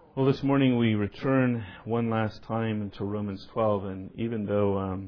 Well, this morning we return one last time to Romans 12, and even though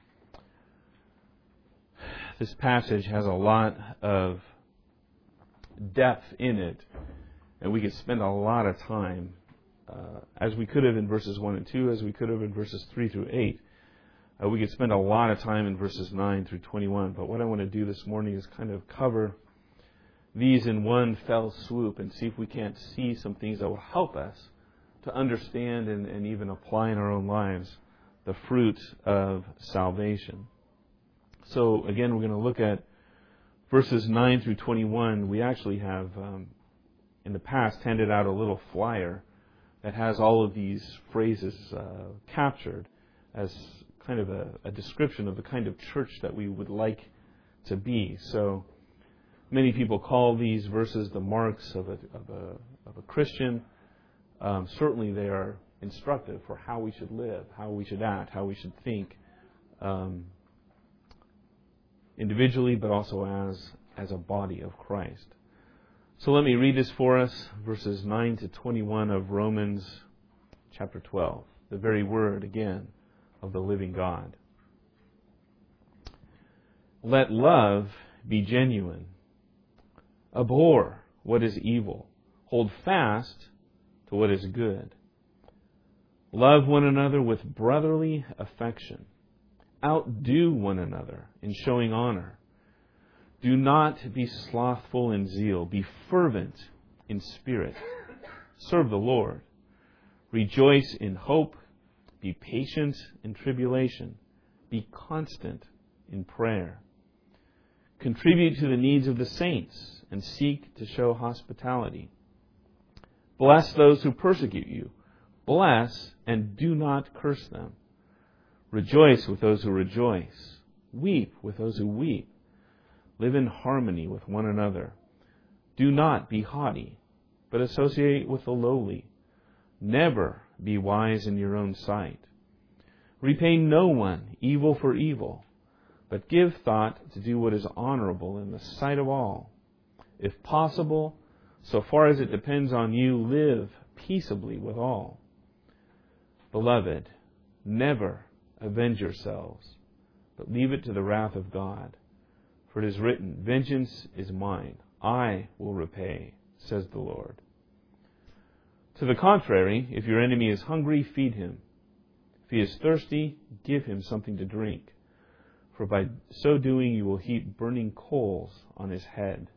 this passage has a lot of depth in it, and we could spend a lot of time, as we could have in verses 1 and 2, as we could have in verses 3 through 8, we could spend a lot of time in verses 9 through 21. But what I want to do this morning is kind of cover these in one fell swoop and see if we can't see some things that will help us to understand and even apply in our own lives the fruit of salvation. So again, we're going to look at verses 9 through 21. We actually have, in the past, handed out a little flyer that has all of these phrases captured as kind of a description of the kind of church that we would like to be. So many people call these verses the marks of a Christian. Certainly they are instructive for how we should live, how we should act, how we should think individually, but also as a body of Christ. So let me read this for us, verses 9 to 21 of Romans chapter 12, the very word, again, of the living God. Let love be genuine. Abhor what is evil. Hold fast to what is good. Love one another with brotherly affection. Outdo one another in showing honor. Do not be slothful in zeal. Be fervent in spirit. Serve the Lord. Rejoice in hope. Be patient in tribulation. Be constant in prayer. Contribute to the needs of the saints and seek to show hospitality. Bless those who persecute you. Bless and do not curse them. Rejoice with those who rejoice. Weep with those who weep. Live in harmony with one another. Do not be haughty, but associate with the lowly. Never be wise in your own sight. Repay no one evil for evil, but give thought to do what is honorable in the sight of all. If possible, so far as it depends on you, live peaceably with all. Beloved, never avenge yourselves, but leave it to the wrath of God. For it is written, vengeance is mine, I will repay, says the Lord. To the contrary, if your enemy is hungry, feed him. If he is thirsty, give him something to drink. For by so doing you will heap burning coals on his head.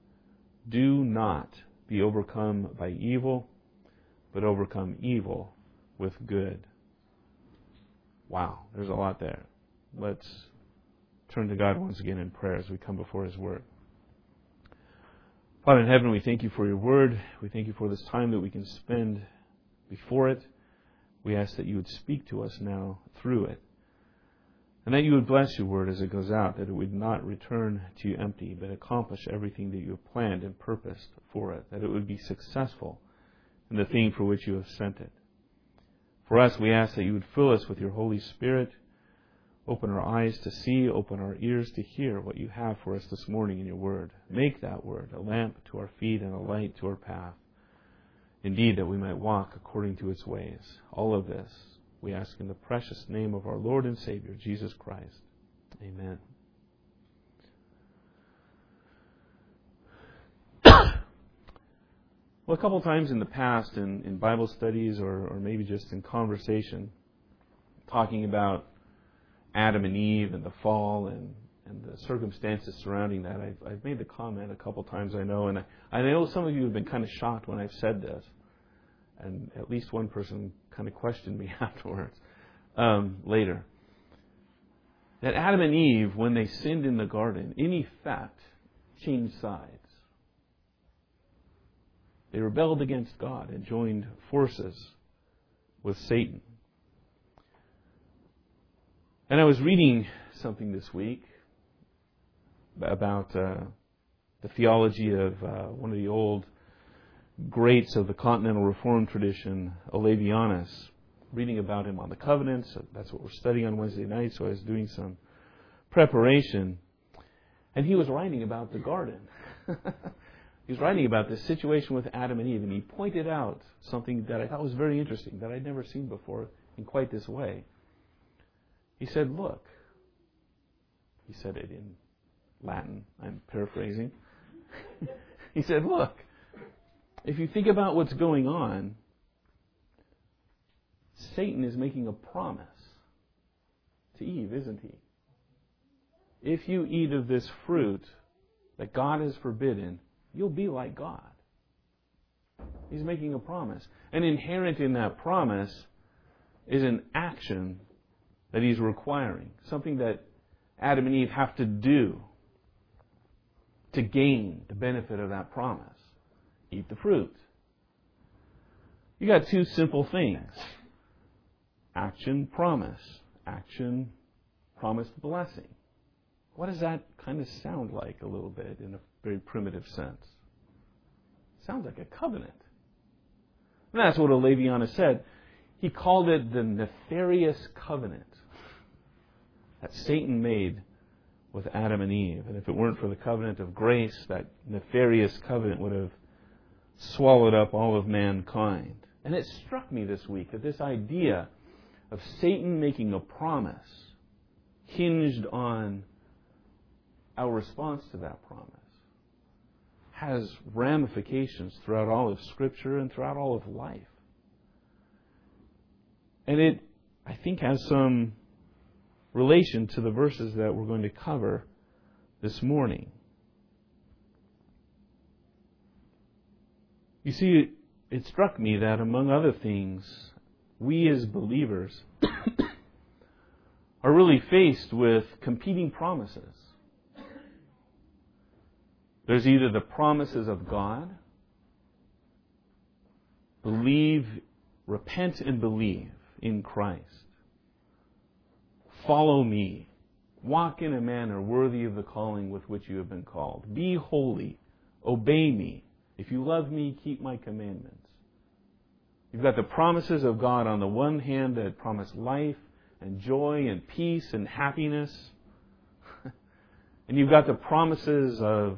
Do not be overcome by evil, but overcome evil with good. Wow, there's a lot there. Let's turn to God once again in prayer as we come before His Word. Father in heaven, we thank You for Your Word. We thank You for this time that we can spend before it. We ask that You would speak to us now through it. And that You would bless Your Word as it goes out, that it would not return to You empty, but accomplish everything that You have planned and purposed for it, that it would be successful in the thing for which You have sent it. For us, we ask that You would fill us with Your Holy Spirit, open our eyes to see, open our ears to hear what You have for us this morning in Your Word. Make that Word a lamp to our feet and a light to our path. Indeed, that we might walk according to its ways. All of this we ask in the precious name of our Lord and Savior, Jesus Christ. Amen. Well, a couple times in the past in Bible studies or maybe just in conversation, talking about Adam and Eve and the fall and the circumstances surrounding that, I've made the comment a couple times, I know, and I know some of you have been kind of shocked when I've said this. And at least one person kind of questioned me afterwards, later. That Adam and Eve, when they sinned in the garden, in effect, changed sides. They rebelled against God and joined forces with Satan. And I was reading something this week about the theology of one of the old greats of the Continental Reformed tradition, Olavianus, reading about him on the Covenants. That's what we're studying on Wednesday night, so I was doing some preparation. And he was writing about the garden. He's writing about this situation with Adam and Eve, and he pointed out something that I thought was very interesting, that I'd never seen before in quite this way. He said, look. He said it in Latin. I'm paraphrasing. He said, look, if you think about what's going on, Satan is making a promise to Eve, isn't he? If you eat of this fruit that God has forbidden, you'll be like God. He's making a promise. And inherent in that promise is an action that he's requiring. Something that Adam and Eve have to do to gain the benefit of that promise. Eat the fruit. You got two simple things. Action, promise. Action, promised blessing. What does that kind of sound like a little bit in a very primitive sense? It sounds like a covenant. And that's what Olaviana said. He called it the nefarious covenant that Satan made with Adam and Eve. And if it weren't for the covenant of grace, that nefarious covenant would have swallowed up all of mankind. And it struck me this week that this idea of Satan making a promise hinged on our response to that promise has ramifications throughout all of Scripture and throughout all of life. And it, I think, has some relation to the verses that we're going to cover this morning. You see, it struck me that, among other things, we as believers are really faced with competing promises. There's either the promises of God, believe, repent and believe in Christ. Follow me. Walk in a manner worthy of the calling with which you have been called. Be holy. Obey me. If you love me, keep my commandments. You've got the promises of God on the one hand that promise life and joy and peace and happiness. And you've got the promises of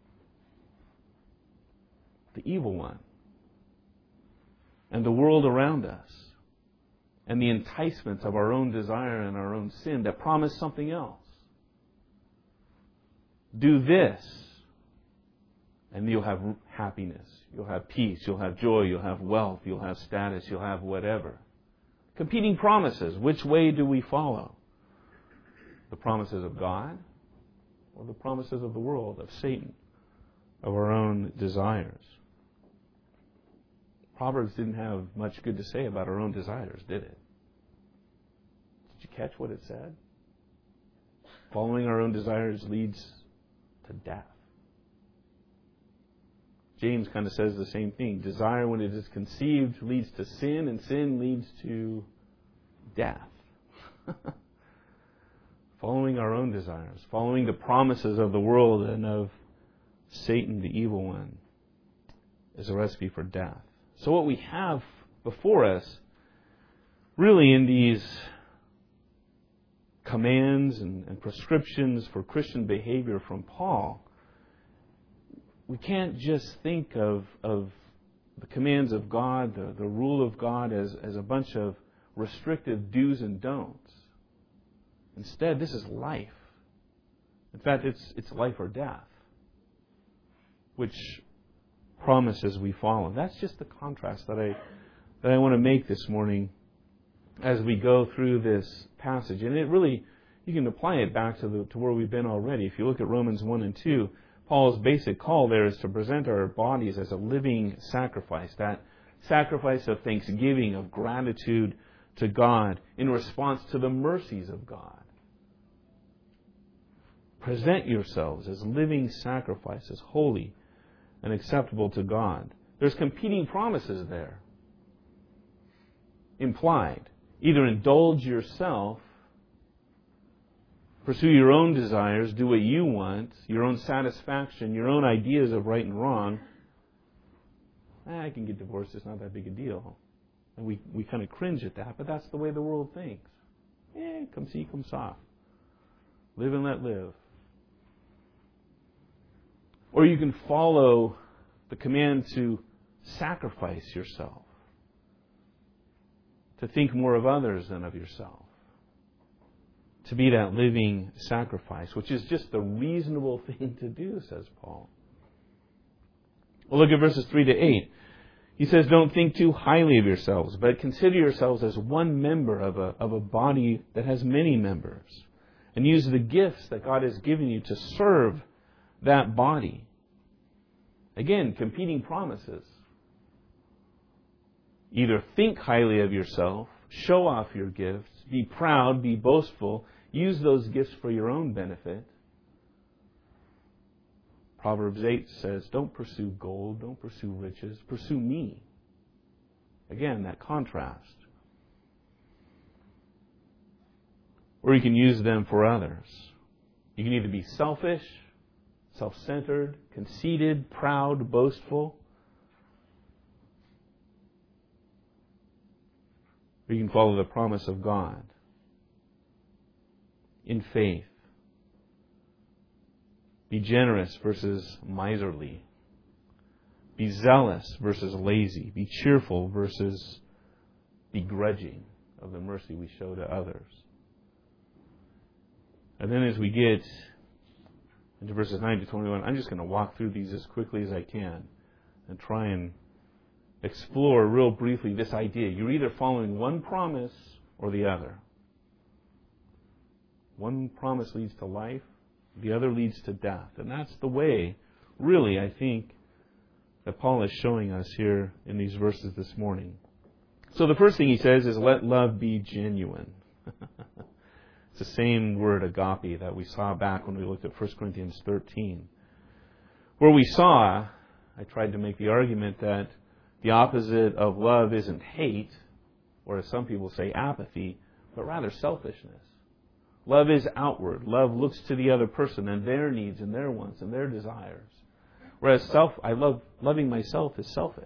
the evil one and the world around us and the enticements of our own desire and our own sin that promise something else. Do this and you'll have happiness, you'll have peace, you'll have joy, you'll have wealth, you'll have status, you'll have whatever. Competing promises. Which way do we follow? The promises of God or the promises of the world, of Satan, of our own desires? Proverbs didn't have much good to say about our own desires, did it? Did you catch what it said? Following our own desires leads to death. James kind of says the same thing. Desire, when it is conceived, leads to sin, and sin leads to death. Following our own desires, following the promises of the world and of Satan, the evil one, is a recipe for death. So what we have before us, really in these commands and prescriptions for Christian behavior from Paul, we can't just think of the commands of God, the rule of God, as a bunch of restrictive do's and don'ts. Instead, this is life. In fact, it's life or death, which promises we follow. That's just the contrast that I want to make this morning as we go through this passage. And it really, you can apply it back to where we've been already. If you look at Romans 1 and 2, Paul's basic call there is to present our bodies as a living sacrifice, that sacrifice of thanksgiving, of gratitude to God in response to the mercies of God. Present yourselves as living sacrifices, holy and acceptable to God. There's competing promises there implied. Either indulge yourself, pursue your own desires, do what you want, your own satisfaction, your own ideas of right and wrong. I can get divorced, it's not that big a deal. And we kind of cringe at that, but that's the way the world thinks. Come see, come saw. Live and let live. Or you can follow the command to sacrifice yourself, to think more of others than of yourself, to be that living sacrifice, which is just the reasonable thing to do, says Paul. Well, look at verses 3 to 8. He says, don't think too highly of yourselves, but consider yourselves as one member of a body that has many members. And use the gifts that God has given you to serve that body. Again, competing promises. Either think highly of yourself, show off your gifts, be proud, be boastful, use those gifts for your own benefit. Proverbs 8 says, don't pursue gold, don't pursue riches, pursue me. Again, that contrast. Or you can use them for others. You can either be selfish, self-centered, conceited, proud, boastful. Or you can follow the promise of God in faith. Be generous versus miserly. Be zealous versus lazy. Be cheerful versus begrudging of the mercy we show to others. And then as we get into verses 9 to 21, I'm just going to walk through these as quickly as I can and try and explore real briefly this idea. You're either following one promise or the other. One promise leads to life, the other leads to death. And that's the way, really, I think, that Paul is showing us here in these verses this morning. So the first thing he says is, let love be genuine. It's the same word, agape, that we saw back when we looked at 1 Corinthians 13. Where we saw, I tried to make the argument that the opposite of love isn't hate, or as some people say, apathy, but rather selfishness. Love is outward. Love looks to the other person and their needs and their wants and their desires. Whereas loving myself is selfish.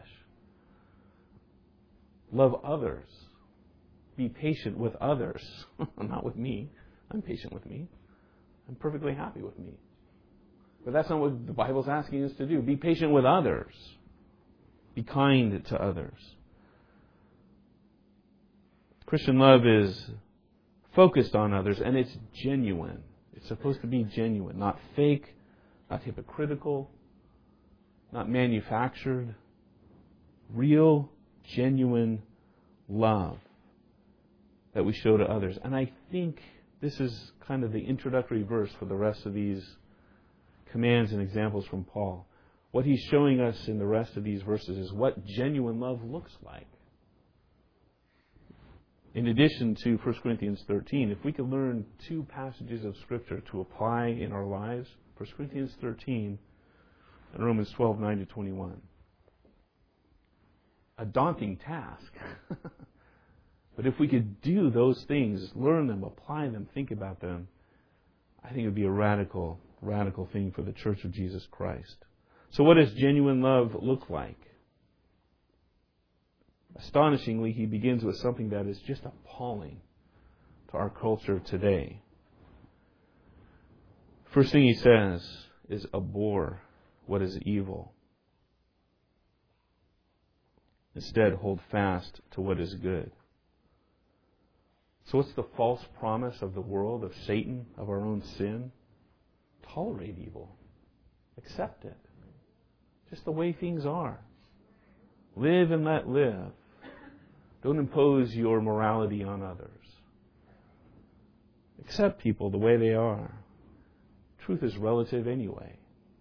Love others. Be patient with others. Not with me. I'm patient with me. I'm perfectly happy with me. But that's not what the Bible's asking us to do. Be patient with others. Be kind to others. Christian love is focused on others, and it's genuine. It's supposed to be genuine, not fake, not hypocritical, not manufactured. Real, genuine love that we show to others. And I think this is kind of the introductory verse for the rest of these commands and examples from Paul. What he's showing us in the rest of these verses is what genuine love looks like. In addition to 1 Corinthians 13, if we could learn two passages of Scripture to apply in our lives, 1 Corinthians 13 and Romans 12, 9 to 21. A daunting task. But if we could do those things, learn them, apply them, think about them, I think it would be a radical thing for the Church of Jesus Christ. So what does genuine love look like? Astonishingly, he begins with something that is just appalling to our culture today. First thing he says is abhor what is evil. Instead, hold fast to what is good. So what's the false promise of the world, of Satan, of our own sin? Tolerate evil. Accept it. Just the way things are. Live and let live. Don't impose your morality on others. Accept people the way they are. Truth is relative anyway.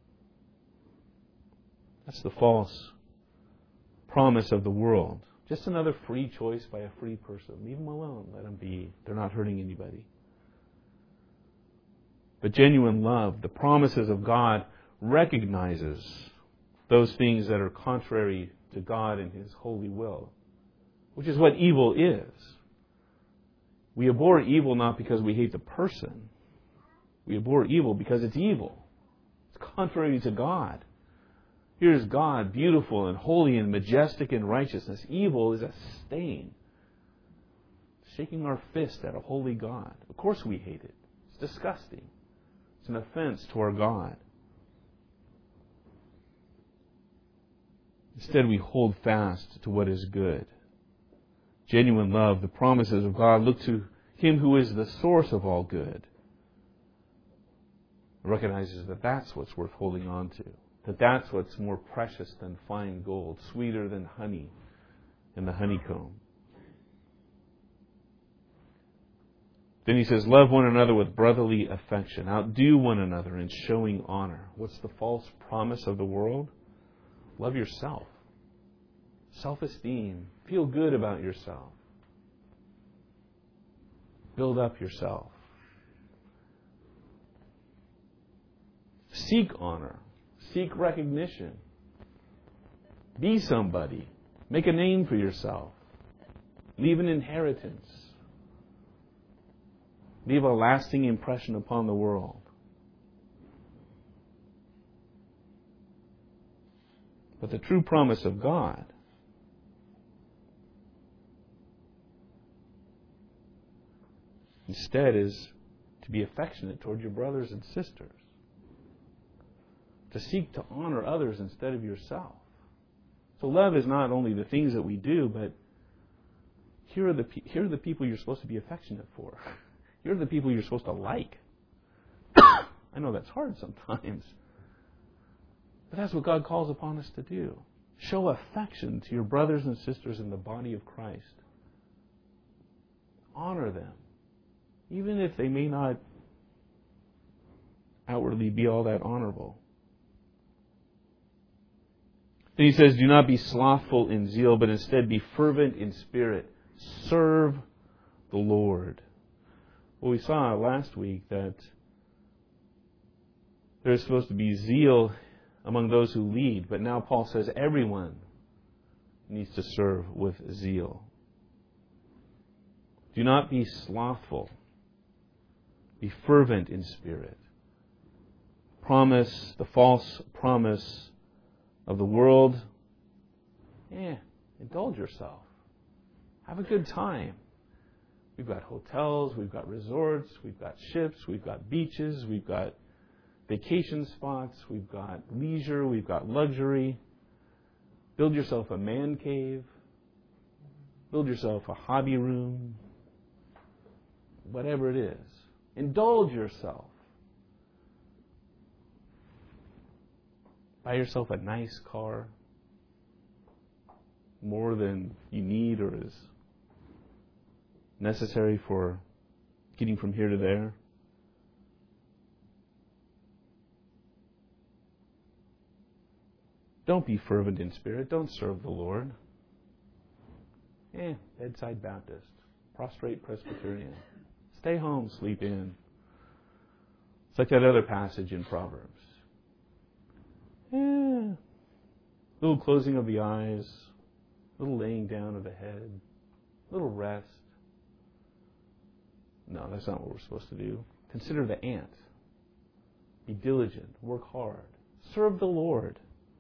That's the false promise of the world. Just another free choice by a free person. Leave them alone. Let them be. They're not hurting anybody. But genuine love, the promises of God, recognizes those things that are contrary to God and His holy will, which is what evil is. We abhor evil not because we hate the person. We abhor evil because it's evil. It's contrary to God. Here's God, beautiful and holy and majestic in righteousness. Evil is a stain. Shaking our fist at a holy God. Of course we hate it. It's disgusting. It's an offense to our God. Instead, we hold fast to what is good. Genuine love, the promises of God, look to Him who is the source of all good. It recognizes that that's what's worth holding on to. That that's what's more precious than fine gold, sweeter than honey in the honeycomb. Then he says, love one another with brotherly affection. Outdo one another in showing honor. What's the false promise of the world? Love yourself. Self-esteem. Feel good about yourself. Build up yourself. Seek honor. Seek recognition. Be somebody. Make a name for yourself. Leave an inheritance. Leave a lasting impression upon the world. But the true promise of God instead is to be affectionate toward your brothers and sisters. To seek to honor others instead of yourself. So love is not only the things that we do, but here are the people you're supposed to be affectionate for. Here are the people you're supposed to like. I know that's hard sometimes. But that's what God calls upon us to do. Show affection to your brothers and sisters in the body of Christ. Honor them. Even if they may not outwardly be all that honorable. Then he says, do not be slothful in zeal, but instead be fervent in spirit. Serve the Lord. Well, we saw last week that there is supposed to be zeal among those who lead, but now Paul says everyone needs to serve with zeal. Do not be slothful. Be fervent in spirit. The false promise of the world, indulge yourself. Have a good time. We've got hotels, we've got resorts, we've got ships, we've got beaches, we've got vacation spots, we've got leisure, we've got luxury. Build yourself a man cave. Build yourself a hobby room. Whatever it is. Indulge yourself. Buy yourself a nice car. More than you need or is necessary for getting from here to there. Don't be fervent in spirit. Don't serve the Lord. Bedside Baptist. Prostrate Presbyterian. Stay home, sleep in. It's like that other passage in Proverbs. Little closing of the eyes. Little laying down of the head. Little rest. No, that's not what we're supposed to do. Consider the ant. Be diligent. Work hard. Serve the Lord.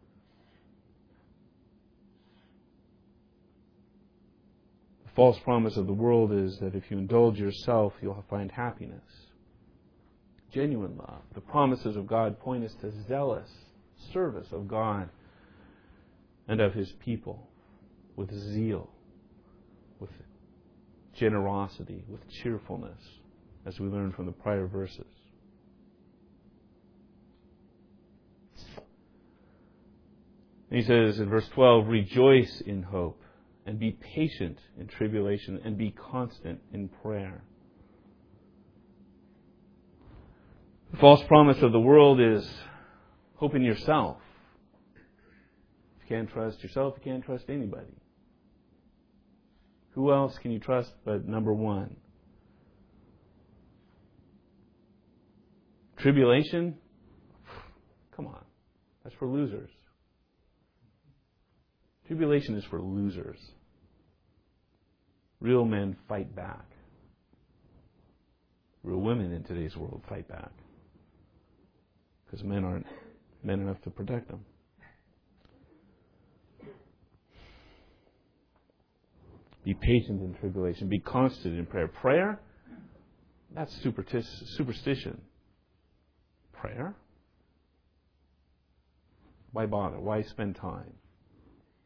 The false promise of the world is that if you indulge yourself, you'll find happiness. Genuine love. The promises of God point us to zealous service of God and of His people with zeal, with generosity, with cheerfulness, as we learned from the prior verses. And he says in verse 12, rejoice in hope, and be patient in tribulation, and be constant in prayer. The false promise of the world is hope in yourself. If you can't trust yourself, you can't trust anybody. Who else can you trust but number one? Tribulation? Come on. That's for losers. Tribulation is for losers. Real men fight back. Real women in today's world fight back. Because men aren't men enough to protect them. Be patient in tribulation. Be constant in prayer. Prayer? That's superstition. Prayer? Why bother? Why spend time?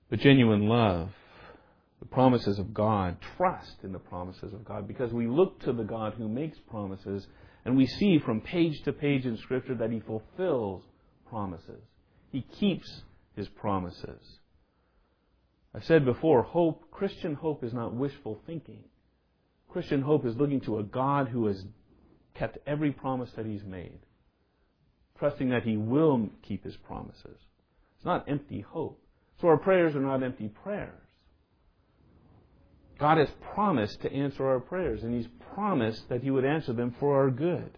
But genuine love, the promises of God, trust in the promises of God, because we look to the God who makes promises, and we see from page to page in Scripture that He fulfills promises. He keeps His promises. I've said before, Christian hope is not wishful thinking. Christian hope is looking to a God who has kept every promise that He's made, trusting that He will keep His promises. It's not empty hope. So our prayers are not empty prayers. God has promised to answer our prayers, and He's promised that He would answer them for our good.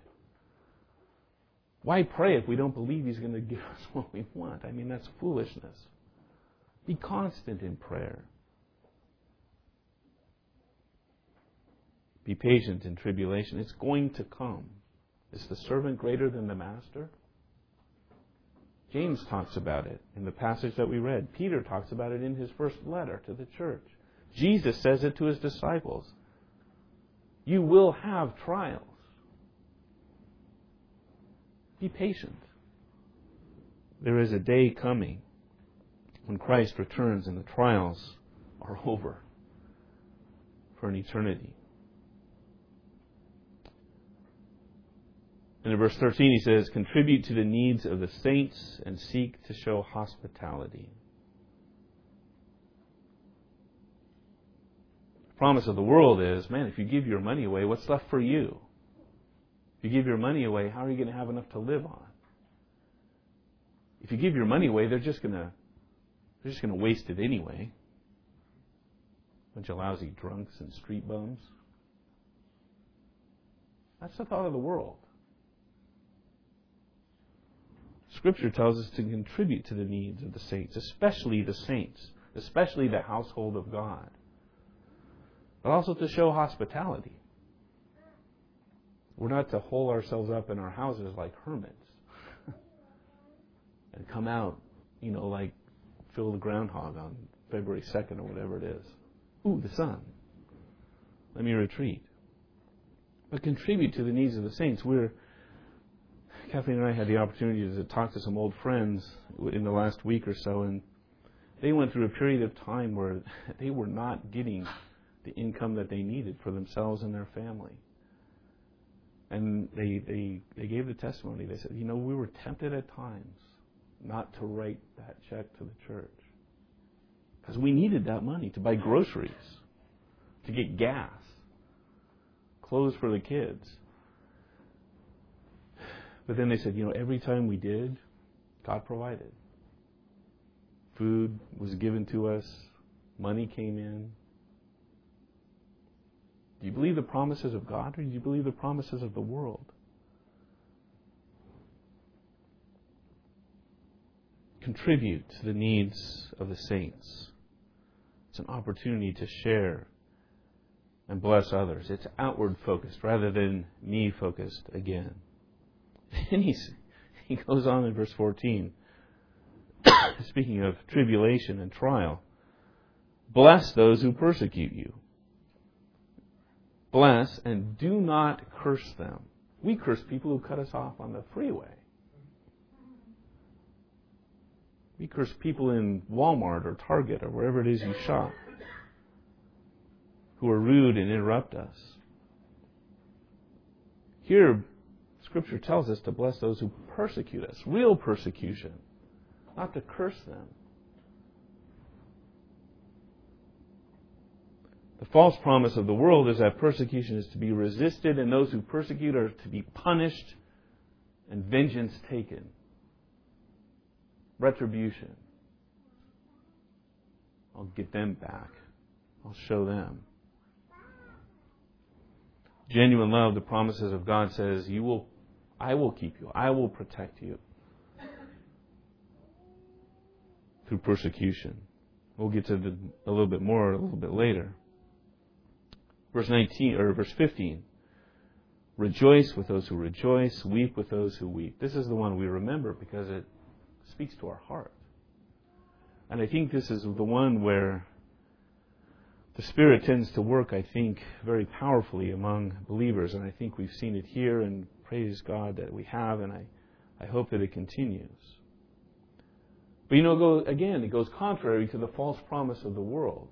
Why pray if we don't believe He's going to give us what we want? I mean, that's foolishness. Be constant in prayer. Be patient in tribulation. It's going to come. Is the servant greater than the master? James talks about it in the passage that we read. Peter talks about it in his first letter to the church. Jesus says it to His disciples. You will have trials. Be patient. There is a day coming when Christ returns and the trials are over for an eternity. And in verse 13 he says, contribute to the needs of the saints and seek to show hospitality. The promise of the world is, man, if you give your money away, what's left for you? If you give your money away, how are you going to have enough to live on? If you give your money away, they're just going to waste it anyway. Bunch of lousy drunks and street bums. That's the thought of the world. Scripture tells us to contribute to the needs of the saints, especially the household of God. But also to show hospitality. We're not to hole ourselves up in our houses like hermits and come out, like Phil the Groundhog on February 2nd or whatever it is. Ooh, the sun. Let me retreat. But contribute to the needs of the saints. Kathleen and I had the opportunity to talk to some old friends in the last week or so, and they went through a period of time where they were not getting the income that they needed for themselves and their family. And they gave the testimony. They said, we were tempted at times not to write that check to the church because we needed that money to buy groceries, to get gas, clothes for the kids. But then they said, every time we did, God provided. Food was given to us. Money came in. Do you believe the promises of God, or do you believe the promises of the world? Contribute to the needs of the saints. It's an opportunity to share and bless others. It's outward focused rather than me focused again. And he goes on in verse 14, speaking of tribulation and trial. Bless those who persecute you. Bless and do not curse them. We curse people who cut us off on the freeway. We curse people in Walmart or Target or wherever it is you shop who are rude and interrupt us. Here, Scripture tells us to bless those who persecute us. Real persecution. Not to curse them. The false promise of the world is that persecution is to be resisted and those who persecute are to be punished and vengeance taken. Retribution. I'll get them back. I'll show them. Genuine love, the promises of God says, I will keep you. I will protect you through persecution. We'll get to a little bit more a little bit later. Verse 15. Rejoice with those who rejoice, weep with those who weep. This is the one we remember because it speaks to our heart. And I think this is the one where the Spirit tends to work, I think, very powerfully among believers. And I think we've seen it here, and praise God that we have, and I hope that it continues. But it goes contrary to the false promise of the world.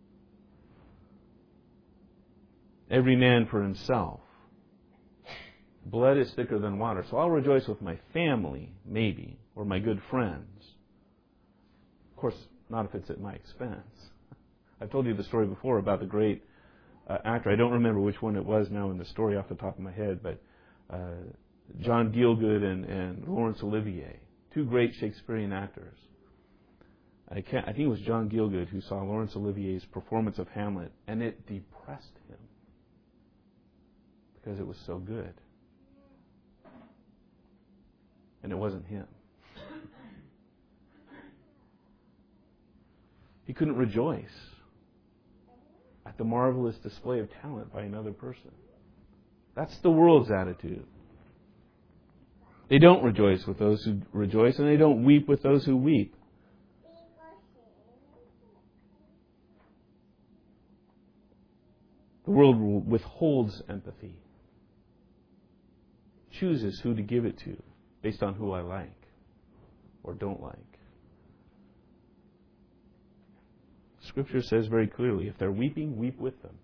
Every man for himself. Blood is thicker than water. So I'll rejoice with my family, maybe, or my good friends. Of course, not if it's at my expense. I've told you the story before about the great actor. I don't remember which one it was now in the story off the top of my head, but John Gielgud and Laurence Olivier, two great Shakespearean actors. I think it was John Gielgud who saw Laurence Olivier's performance of Hamlet, and it depressed him because it was so good. And it wasn't him. He couldn't rejoice at the marvelous display of talent by another person. That's the world's attitude. They don't rejoice with those who rejoice, and they don't weep with those who weep. The world withholds empathy, chooses who to give it to based on who I like or don't like. Scripture says very clearly, if they're weeping, weep with them.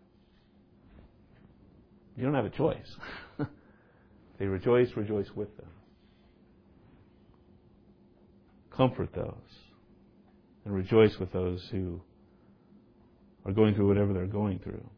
You don't have a choice. If they rejoice, rejoice with them. Comfort those and rejoice with those who are going through whatever they're going through.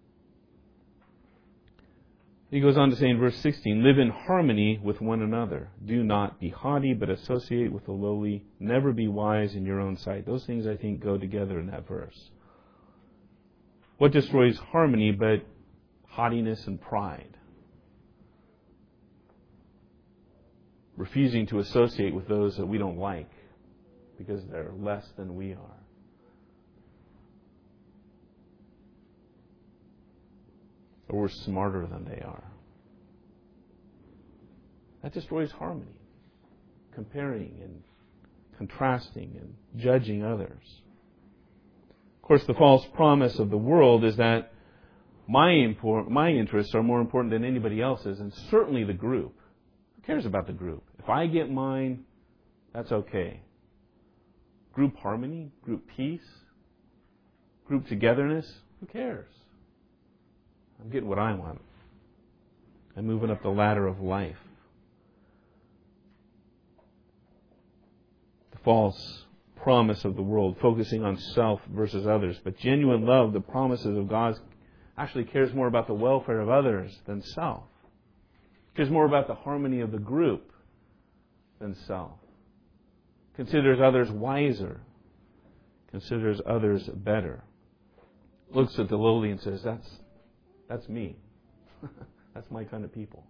He goes on to say in verse 16, live in harmony with one another. Do not be haughty, but associate with the lowly. Never be wise in your own sight. Those things, I think, go together in that verse. What destroys harmony but haughtiness and pride? Refusing to associate with those that we don't like because they're less than we are. Or we're smarter than they are. That destroys harmony. Comparing and contrasting and judging others. Of course, the false promise of the world is that my interests are more important than anybody else's, and certainly the group. Who cares about the group? If I get mine, that's okay. Group harmony, group peace, group togetherness, who cares? I'm getting what I want. I'm moving up the ladder of life. The false promise of the world, focusing on self versus others. But genuine love, the promises of God, actually cares more about the welfare of others than self. Cares more about the harmony of the group than self. Considers others wiser. Considers others better. Looks at the lowly and says, that's me. That's my kind of people.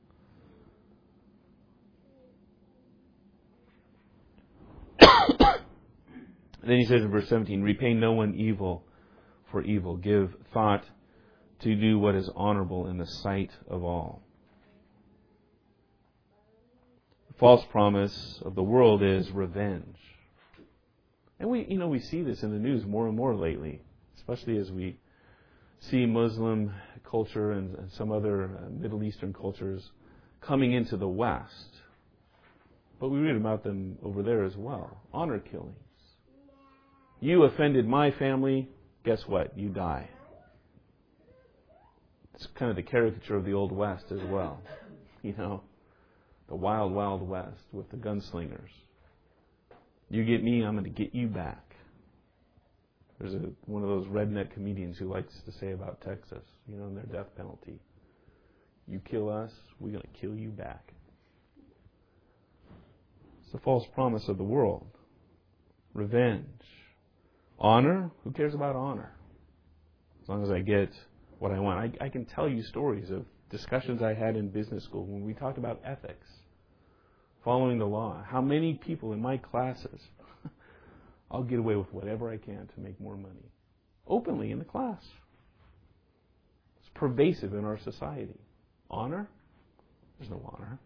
And then he says in verse 17, repay no one evil for evil. Give thought to do what is honorable in the sight of all. The false promise of the world is revenge. And we see this in the news more and more lately, especially as we see Muslim culture and some other Middle Eastern cultures coming into the West. But we read about them over there as well. Honor killings. You offended my family, guess what? You die. It's kind of the caricature of the Old West as well. The wild, wild West with the gunslingers. You get me, I'm going to get you back. There's one of those redneck comedians who likes to say about Texas, and their death penalty. You kill us, we're going to kill you back. It's the false promise of the world. Revenge. Honor? Who cares about honor? As long as I get what I want. I can tell you stories of discussions I had in business school when we talked about ethics, following the law. How many people in my classes, I'll get away with whatever I can to make more money. Openly in the class. It's pervasive in our society. Honor? There's no honor.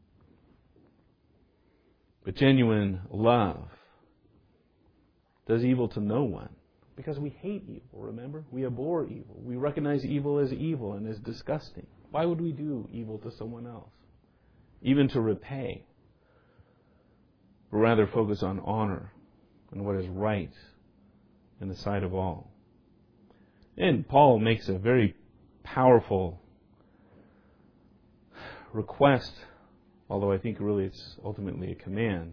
But genuine love does evil to no one. Because we hate evil, remember? We abhor evil. We recognize evil and as disgusting. Why would we do evil to someone else? Even to repay. but rather focus on honor and what is right in the sight of all. And Paul makes a very powerful request, although I think really it's ultimately a command.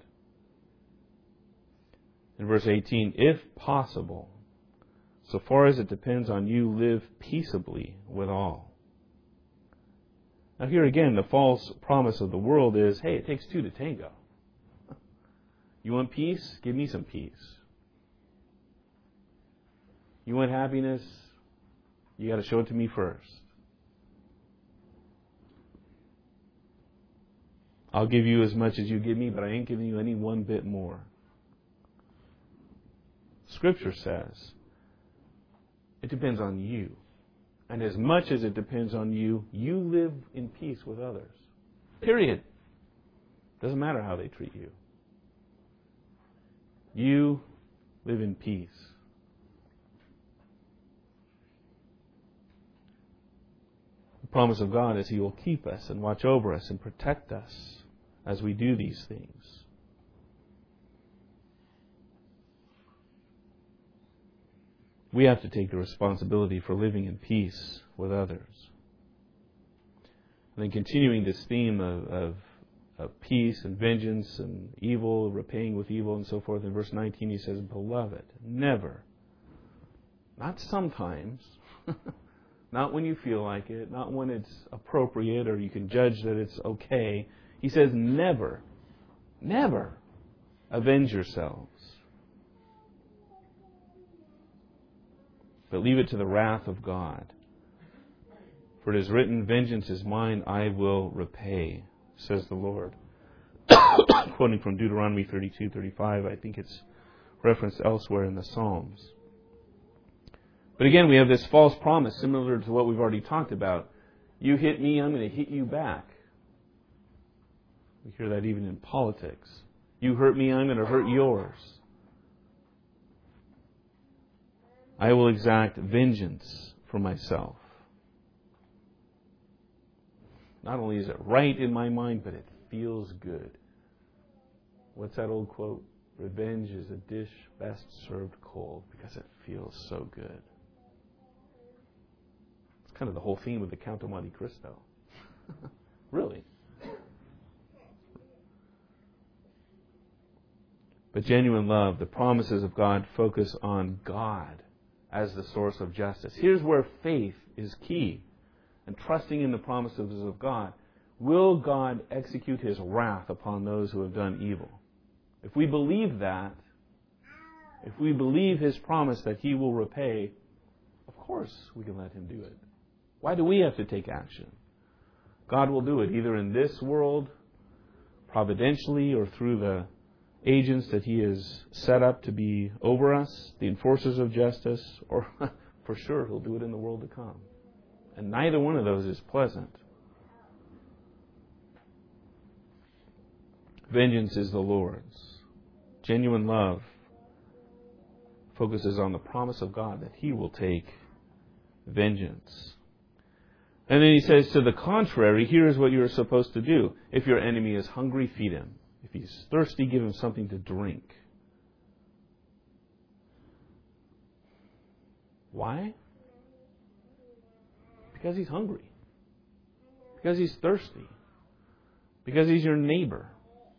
In verse 18, if possible, so far as it depends on you, live peaceably with all. Now here again, the false promise of the world is, hey, it takes two to tango. You want peace? Give me some peace. You want happiness? You got to show it to me first. I'll give you as much as you give me, but I ain't giving you any one bit more. Scripture says it depends on you. And as much as it depends on you, you live in peace with others. Period. Doesn't matter how they treat you. You live in peace. The promise of God is He will keep us and watch over us and protect us as we do these things. We have to take the responsibility for living in peace with others. And then continuing this theme of peace and vengeance and evil, repaying with evil and so forth, in verse 19 he says, Beloved, never, not sometimes, not when you feel like it, not when it's appropriate or you can judge that it's okay. He says, never, never avenge yourselves, but leave it to the wrath of God. For it is written, Vengeance is mine, I will repay, says the Lord. Quoting from Deuteronomy 32:35, I think it's referenced elsewhere in the Psalms. But again, we have this false promise, similar to what we've already talked about. You hit me, I'm going to hit you back. We hear that even in politics. You hurt me, I'm going to hurt yours. I will exact vengeance for myself. Not only is it right in my mind, but it feels good. What's that old quote? Revenge is a dish best served cold because it feels so good. It's kind of the whole theme of the Count of Monte Cristo. Really. But genuine love, the promises of God, focus on God as the source of justice. Here's where faith is key. And trusting in the promises of God. Will God execute His wrath upon those who have done evil? If we believe that, if we believe His promise that He will repay, of course we can let Him do it. Why do we have to take action? God will do it either in this world, providentially, or through the agents that He has set up to be over us, the enforcers of justice, or for sure He'll do it in the world to come. And neither one of those is pleasant. Vengeance is the Lord's. Genuine love focuses on the promise of God that He will take vengeance. And then He says, to the contrary, here's what you're supposed to do. If your enemy is hungry, feed him. If he's thirsty, give him something to drink. Why? Because he's hungry. Because he's thirsty. Because he's your neighbor.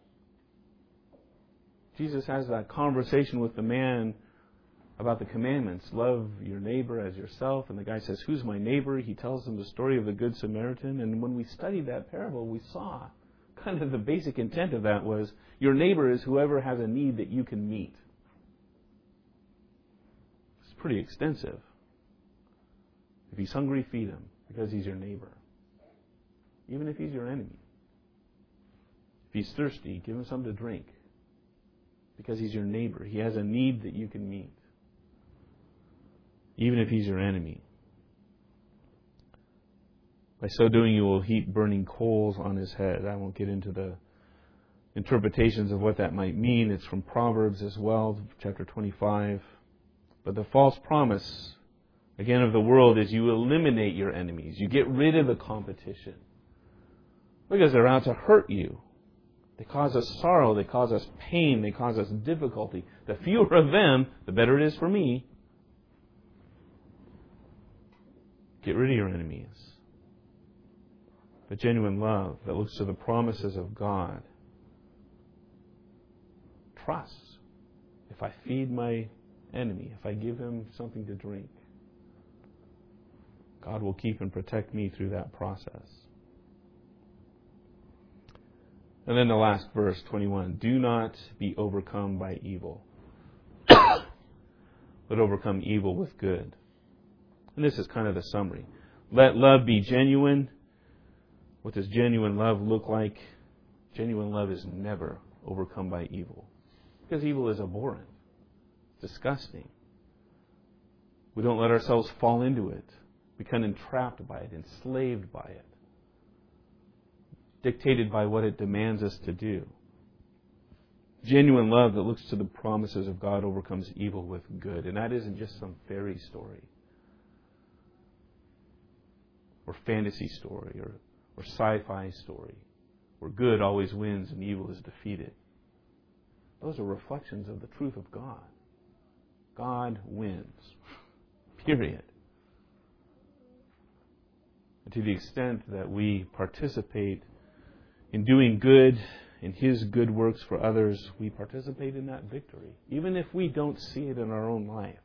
Jesus has that conversation with the man about the commandments. Love your neighbor as yourself. And the guy says, who's my neighbor? He tells him the story of the Good Samaritan. And when we studied that parable, we saw kind of the basic intent of that was, your neighbor is whoever has a need that you can meet. It's pretty extensive. If he's hungry, feed him, because he's your neighbor. Even if he's your enemy. If he's thirsty, give him something to drink, because he's your neighbor. He has a need that you can meet. Even if he's your enemy. By so doing, you will heap burning coals on his head. I won't get into the interpretations of what that might mean. It's from Proverbs as well, chapter 25. But the false promise, again, of the world is you eliminate your enemies. You get rid of the competition. Because they're out to hurt you. They cause us sorrow. They cause us pain. They cause us difficulty. The fewer of them, the better it is for me. Get rid of your enemies. But genuine love that looks to the promises of God trusts. If I feed my enemy, if I give him something to drink, God will keep and protect me through that process. And then the last verse, 21. Do not be overcome by evil, but overcome evil with good. And this is kind of the summary. Let love be genuine. What does genuine love look like? Genuine love is never overcome by evil. Because evil is abhorrent, disgusting. We don't let ourselves fall into it, become entrapped by it, enslaved by it, dictated by what it demands us to do. Genuine love that looks to the promises of God overcomes evil with good. And that isn't just some fairy story or fantasy story or sci-fi story where good always wins and evil is defeated. Those are reflections of the truth of God. God wins. Period. And to the extent that we participate in doing good, in His good works for others, we participate in that victory, even if we don't see it in our own life.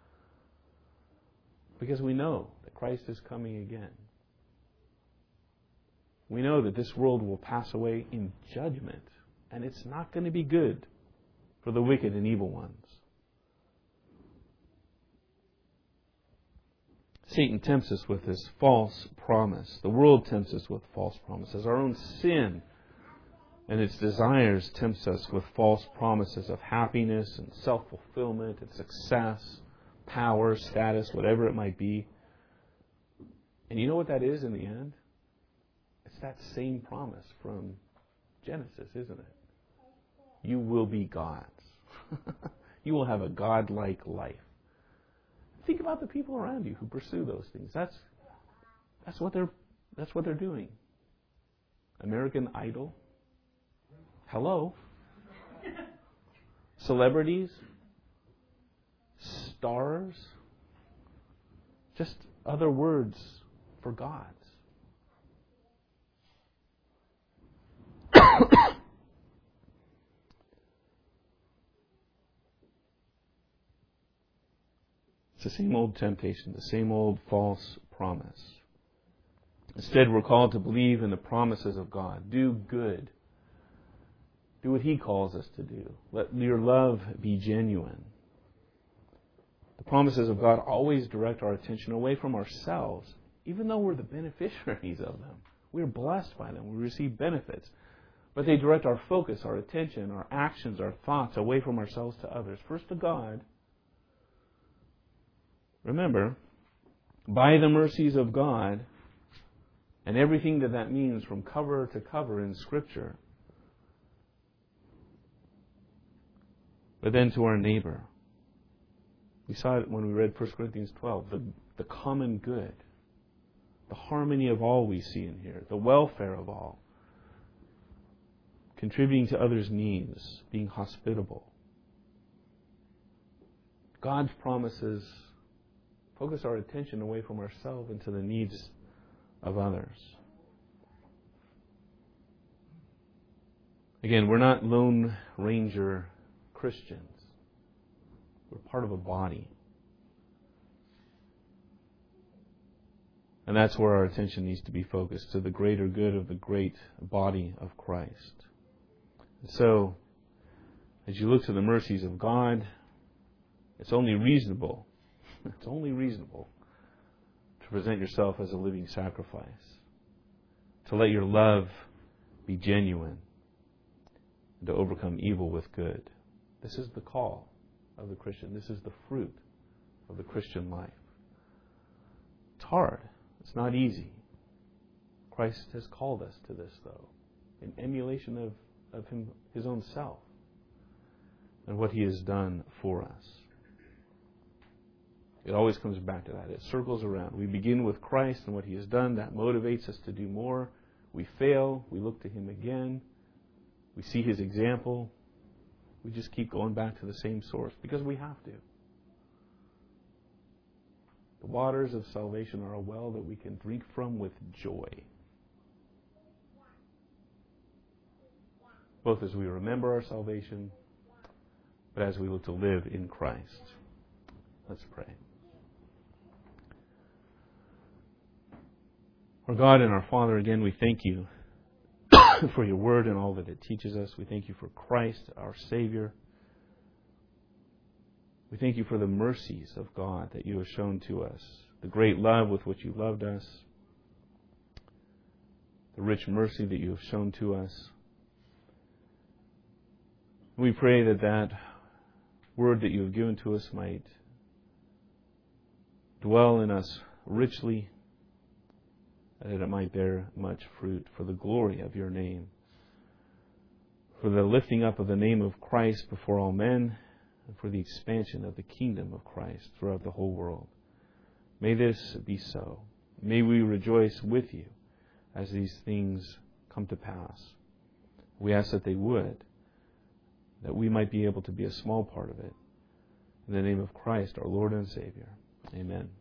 Because we know that Christ is coming again. We know that this world will pass away in judgment, and it's not going to be good for the wicked and evil ones. Satan tempts us with this false promise. The world tempts us with false promises. Our own sin and its desires tempts us with false promises of happiness and self-fulfillment and success, power, status, whatever it might be. And you know what that is in the end? It's that same promise from Genesis, isn't it? You will be gods. You will have a God-like life. Think about the people around you who pursue those things. That's what they're doing. American Idol. Hello. Celebrities. Stars. Just other words for gods. It's the same old temptation, the same old false promise. Instead, we're called to believe in the promises of God. Do good. Do what He calls us to do. Let your love be genuine. The promises of God always direct our attention away from ourselves, even though we're the beneficiaries of them. We're blessed by them. We receive benefits. But they direct our focus, our attention, our actions, our thoughts away from ourselves to others. First to God. Remember, by the mercies of God, and everything that means from cover to cover in Scripture, but then to our neighbor. We saw it when we read 1 Corinthians 12, the common good, the harmony of all we see in here, the welfare of all, contributing to others' needs, being hospitable. God's promises focus our attention away from ourselves into the needs of others. Again, we're not Lone Ranger Christians. We're part of a body. And that's where our attention needs to be focused, to the greater good of the great body of Christ. And so, as you look to the mercies of God, it's only reasonable to present yourself as a living sacrifice, to let your love be genuine, and to overcome evil with good. This is the call of the Christian. This is the fruit of the Christian life. It's hard. It's not easy. Christ has called us to this, though, in emulation of His own self and what He has done for us. It always comes back to that. It circles around. We begin with Christ and what He has done. That motivates us to do more. We fail. We look to Him again. We see His example. We just keep going back to the same source because we have to. The waters of salvation are a well that we can drink from with joy. Both as we remember our salvation, but as we look to live in Christ. Let's pray. Our God and our Father, again, we thank you for your word and all that it teaches us. We thank you for Christ, our Savior. We thank you for the mercies of God that you have shown to us, the great love with which you loved us, the rich mercy that you have shown to us. We pray that that word that you have given to us might dwell in us richly, and that it might bear much fruit for the glory of your name, for the lifting up of the name of Christ before all men, and for the expansion of the kingdom of Christ throughout the whole world. May this be so. May we rejoice with you as these things come to pass. We ask that they would, that we might be able to be a small part of it. In the name of Christ, our Lord and Savior. Amen.